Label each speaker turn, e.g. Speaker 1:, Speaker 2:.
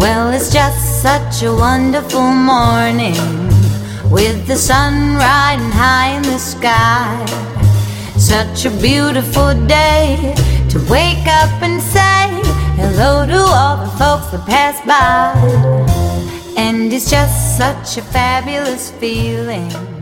Speaker 1: Well, it's just such a wonderful morning, with the sun riding high in the sky. Such a beautiful day to wake up and say hello to all the folks that pass by. And it's just such a fabulous feeling